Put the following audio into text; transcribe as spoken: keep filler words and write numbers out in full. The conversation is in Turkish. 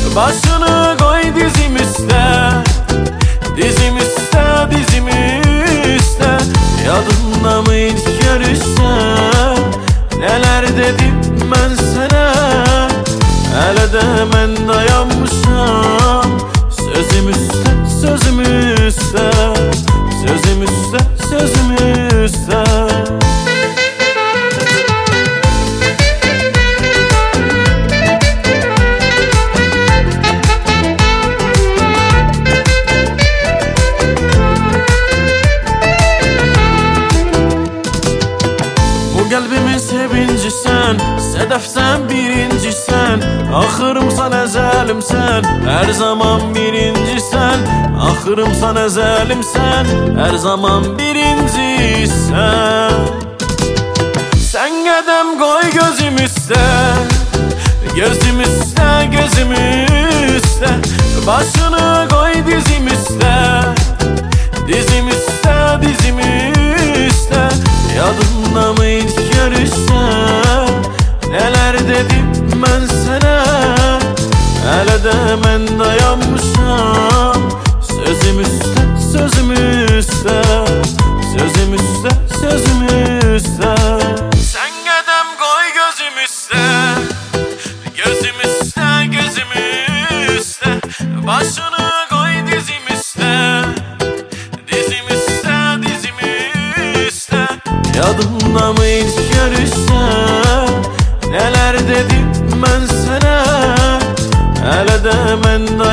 Başını koy dizim üste, dizim üste, dizim üste. Yadında mı ilk görüşte, neler dedim ben sana. Hele de ben dayanmışam, sözüm üste, sözüm üste, sözüm üste, sözüm üste. Kalbimin sevinci sen, sedef sen, birinci sen. Ahırım sen, ezelim sen, her zaman birinci sen. Ahırım sen, ezelim sen, her zaman birinci sen. Sen kadem koy gözüm üste, gözüm üste, gözüm üste. Başını koy dizim üste, dizim üste, dizim üste. Yadında mı ilk görüşte, neler dedim ben sana. Hele de ben dayanmışam, sözüm üste, sözüm üste, sözüm üste, sözüm üste. Sen kadem koy gözüm üste, gözüm üste, gözüm üste. Başını koy dizim üste, dizim üste, dizim üste. Yadında mı ilk görüşte, neler dedim ben sana. Hele de ben